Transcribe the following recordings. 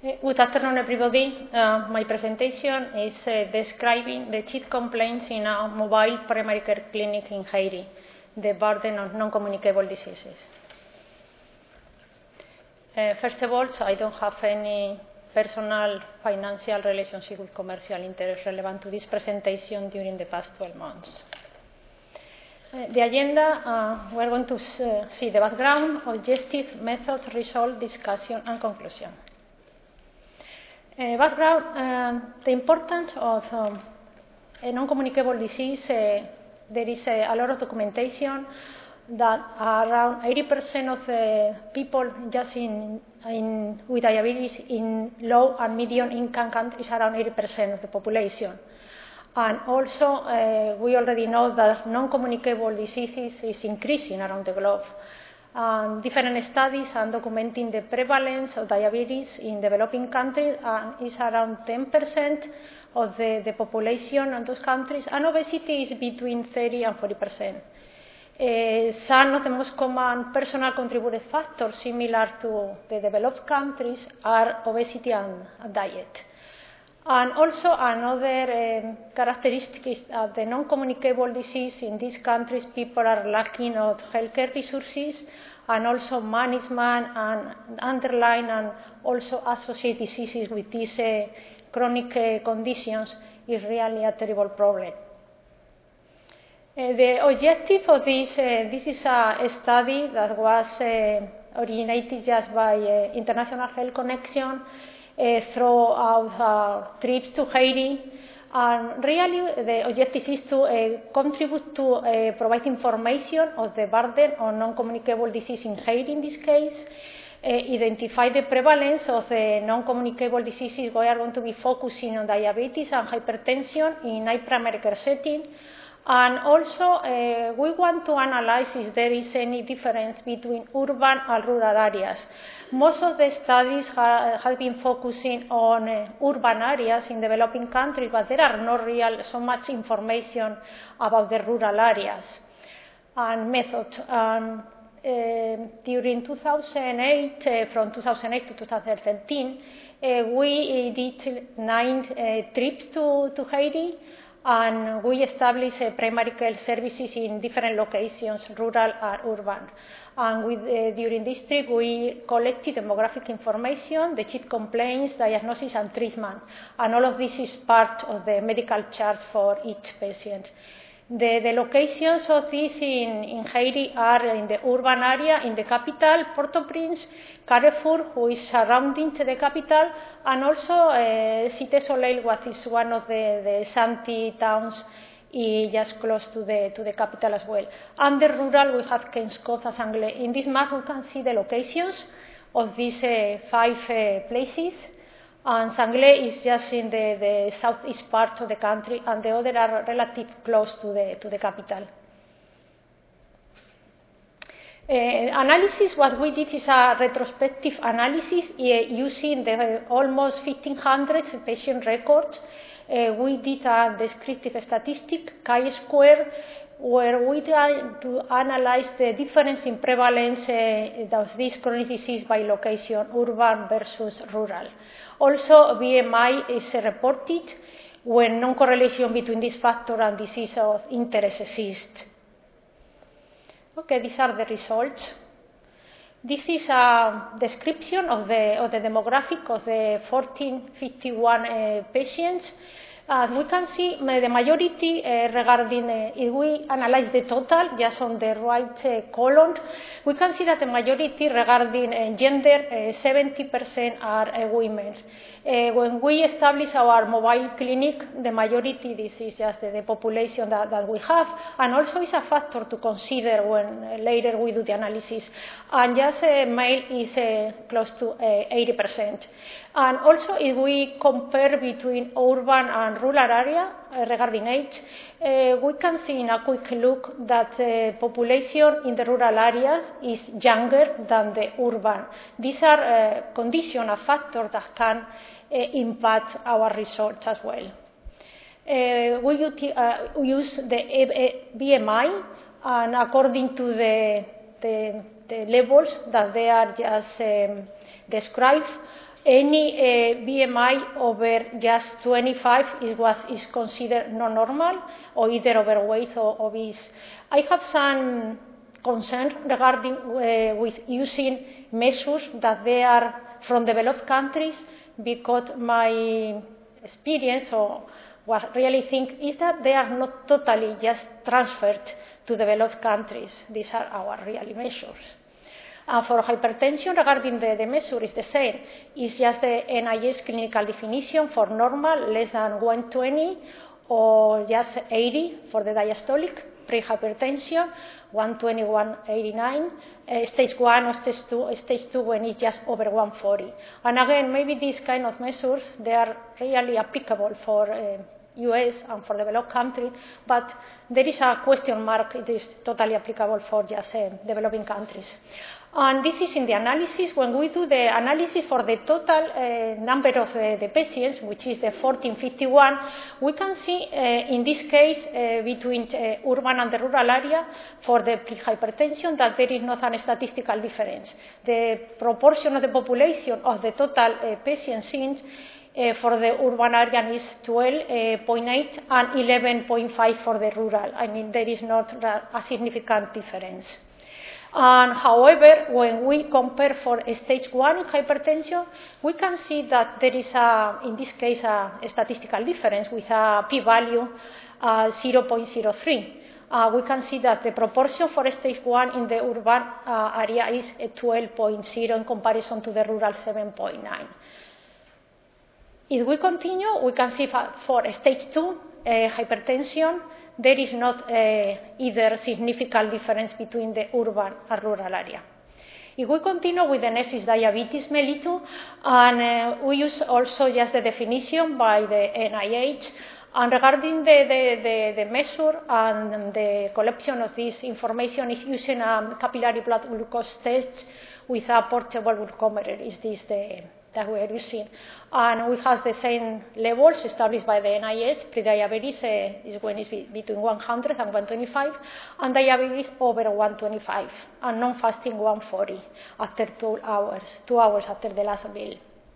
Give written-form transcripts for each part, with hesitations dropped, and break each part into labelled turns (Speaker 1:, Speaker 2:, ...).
Speaker 1: Good afternoon, everybody. My presentation is describing the chief complaints in a mobile primary care clinic in Haiti, the burden of non-communicable diseases. First of all, I don't have any personal financial relationship with commercial interest relevant to this presentation during the past 12 months. The agenda, we're going to see the background, objective, method, result, discussion, and conclusion. Background, the importance of a non-communicable disease, there is a lot of documentation that around 80% of the people just with diabetes in low and medium income countries, around 80% of the population. And also, we already know that non-communicable diseases is increasing around the globe. Different studies are documenting the prevalence of diabetes in developing countries is around 10% of the population in those countries, and obesity is between 30 and 40%. Some of the most common personal contributing factors similar to the developed countries are obesity and diet. And also another characteristic is that the non-communicable disease in these countries, people are lacking of healthcare resources and also management and underlying and also associated diseases with these chronic conditions is really a terrible problem. The objective of this is a study that was originated just by International Health Connection throughout trips to Haiti, and really the objective is to contribute to provide information of the burden on non-communicable disease in Haiti in this case, identify the prevalence of non-communicable diseases. We are going to be focusing on diabetes and hypertension in a primary care setting. And also, we want to analyze if there is any difference between urban and rural areas. Most of the studies have been focusing on urban areas in developing countries, but there are not so much information about the rural areas. And method. During 2008, from 2008 to 2013, we did 9 trips to Haiti. And we established primary care services in different locations, rural and urban. And during this trip, we collected demographic information, the chief complaints, diagnosis, and treatment. And all of this is part of the medical chart for each patient. The locations of this in Haiti are in the urban area, in the capital, Port-au-Prince, Carrefour, who is surrounding the capital, and also Cité Soleil, what is one of the shanty towns just close to the capital as well. And the rural, we have Kenskoth, Sanglé. In this map, we can see the locations of these 5 places. And Sanglé is just in the southeast part of the country, and the other are relatively close to the capital. Analysis, what we did is a retrospective analysis using the almost 1,500 patient records. We did a descriptive statistic, chi-square, where we try to analyze the difference in prevalence of this chronic disease by location, urban versus rural. Also, BMI is reported when non-correlation between this factor and disease of interest exists. Okay, these are the results. This is a description of the demographic of the 1,451 patients. We can see the majority regarding, if we analyze the total, just on the right column, we can see that the majority regarding gender, 70% are women. When we establish our mobile clinic, the majority, this is just the population that we have, and also is a factor to consider when later we do the analysis. And just male is close to 80%. And also, if we compare between urban and rural area regarding age, we can see in a quick look that the population in the rural areas is younger than the urban. These are conditions, a factor that can impact our results as well. We use the BMI, and according to the levels that they are just described, any BMI over just 25 is what is considered not normal, or either overweight or obese. I have some concern regarding with using measures that they are from developed countries, because my experience or what I really think is that they are not totally just transferred to developed countries. These are our real measures. For hypertension, regarding the measure, is the same. It's just the NIH clinical definition for normal, less than 120, or just 80 for the diastolic, pre-hypertension, 120, 189, stage 1 or stage 2 when it's just over 140. And again, maybe these kind of measures, they are really applicable for US and for developed countries, but there is a question mark. It is totally applicable for just developing countries. And this is in the analysis. When we do the analysis for the total number of the patients, which is the 1451, we can see in this case between urban and the rural area for the pre-hypertension that there is not a statistical difference. The proportion of the population of the total patients seen for the urban area is 12.8 and 11.5 for the rural. I mean, there is not a significant difference. And however, when we compare for stage 1 in hypertension, we can see that there is, in this case, a statistical difference with a p-value 0.03. We can see that the proportion for stage 1 in the urban area is 12.0 in comparison to the rural 7.9. If we continue, we can see for stage 2 hypertension, there is not either significant difference between the urban and rural area. If we continue with the next is diabetes mellitus, and we use also just the definition by the NIH. And regarding the measure and the collection of this information is using a capillary blood glucose test with a portable glucometer. Is this that we are using? And we have the same levels established by the NIH. Prediabetes is when it's between 100 and 125, and diabetes over 125, and non-fasting 140 after 2 hours after the last meal.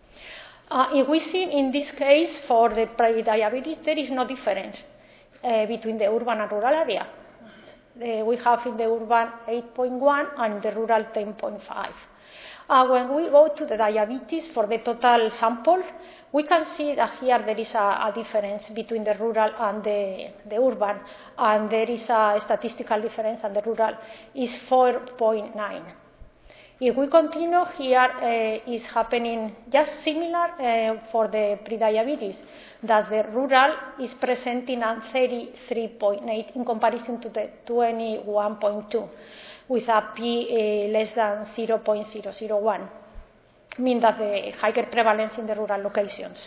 Speaker 1: If we see in this case for the pre-diabetes, there is no difference between the urban and rural area. We have in the urban 8.1 and the rural 10.5. When we go to the diabetes for the total sample, we can see that here there is a difference between the rural and the urban, and there is a statistical difference, and the rural is 4.9. If we continue, here is happening just similar for the prediabetes, that the rural is presenting at 33.8 in comparison to the 21.2. with a p less than 0.001, meaning that the higher prevalence in the rural locations.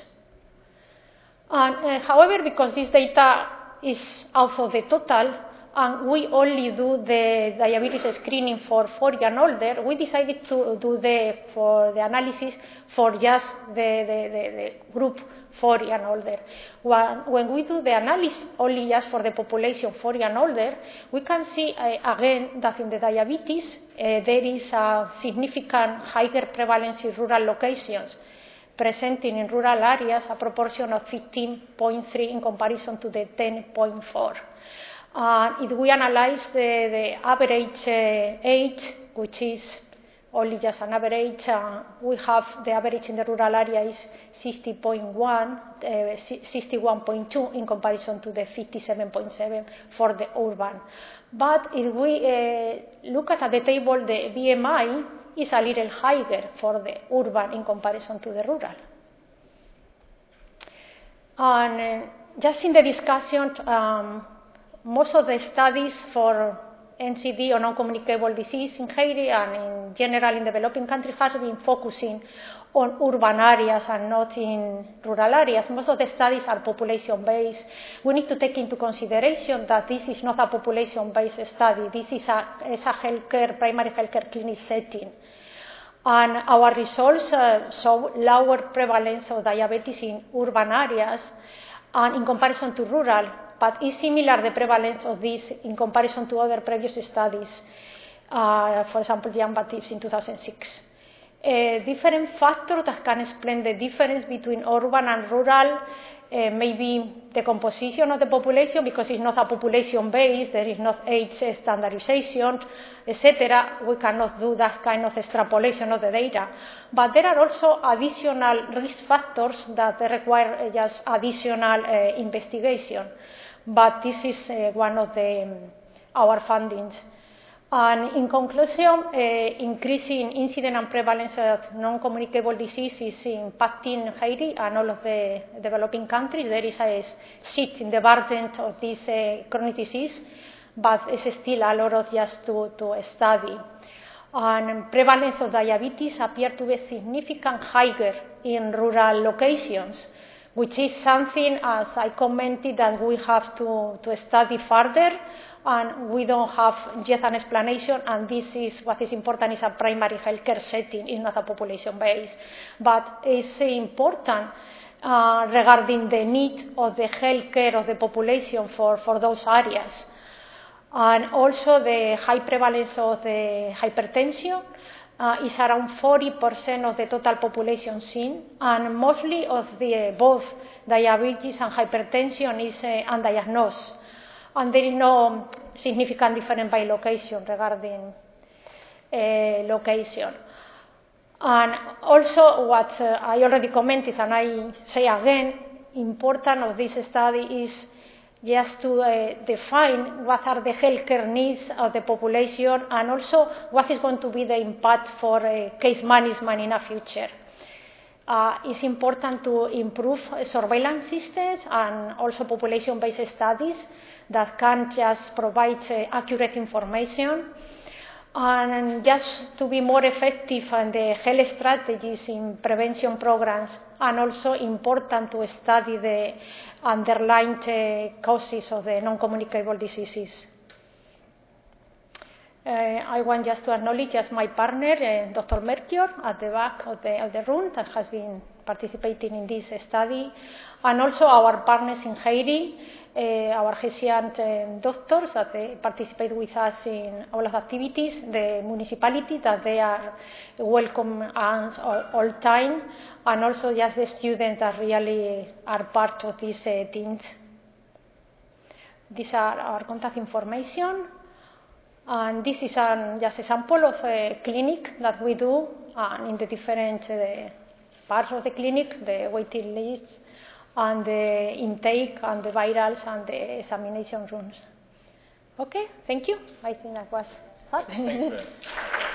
Speaker 1: And, however, because this data is out of the total, and we only do the diabetes screening for 40 and older, we decided to do the analysis for just the group 40 and older. When we do the analysis only just for the population 40 and older, we can see again that in the diabetes there is a significant higher prevalence in rural locations, presenting in rural areas a proportion of 15.3 in comparison to the 10.4. If we analyze the average age, which is only just an average, we have the average in the rural area is 61.2 in comparison to the 57.7 for the urban. But if we look at the table, the BMI is a little higher for the urban in comparison to the rural. And just in the discussion, most of the studies for NCD or non-communicable disease in Haiti and in general in developing countries has been focusing on urban areas and not in rural areas. Most of the studies are population-based. We need to take into consideration that this is not a population-based study. This is a primary healthcare clinic setting. And our results show lower prevalence of diabetes in urban areas and in comparison to rural, but it's similar the prevalence of this in comparison to other previous studies, for example, Jean-Baptiste in 2006. Different factors that can explain the difference between urban and rural, maybe the composition of the population, because it's not a population base, there is not age standardization, etc. We cannot do that kind of extrapolation of the data. But there are also additional risk factors that require just additional investigation. But this is one of our findings. And in conclusion, increasing incidence and prevalence of non-communicable disease is impacting Haiti and all of the developing countries. There is a shift in the burden of this chronic disease, but it's still a lot of just to study. And prevalence of diabetes appears to be significantly higher in rural locations, which is something, as I commented, that we have to study further. And we don't have yet an explanation, and this is what is important, is a primary healthcare setting, it's not a population base. But it's important regarding the need of the healthcare of the population for those areas. And also the high prevalence of the hypertension is around 40% of the total population seen, and mostly of both diabetes and hypertension is undiagnosed. And there is no significant difference by location regarding location. And also what I already commented, and I say again, important of this study is just to define what are the healthcare needs of the population, and also what is going to be the impact for case management in the future. It's important to improve surveillance systems and also population-based studies that can just provide accurate information, and just to be more effective in the health strategies in prevention programs, and also important to study the underlying causes of the non-communicable diseases. I want just to acknowledge as my partner, Dr. Melchior, at the back of the room, that has been participating in this study, and also our partners in Haiti, our Haitian doctors that participate with us in all of the activities, the municipality that they are welcome us all time, and also just the students that really are part of these teams. These are our contact information. And this is just a sample of a clinic that we do, and in the different parts of the clinic, the waiting lists, and the intake, and the virals, and the examination rooms. Okay, thank you. I think that was fun.
Speaker 2: Thanks,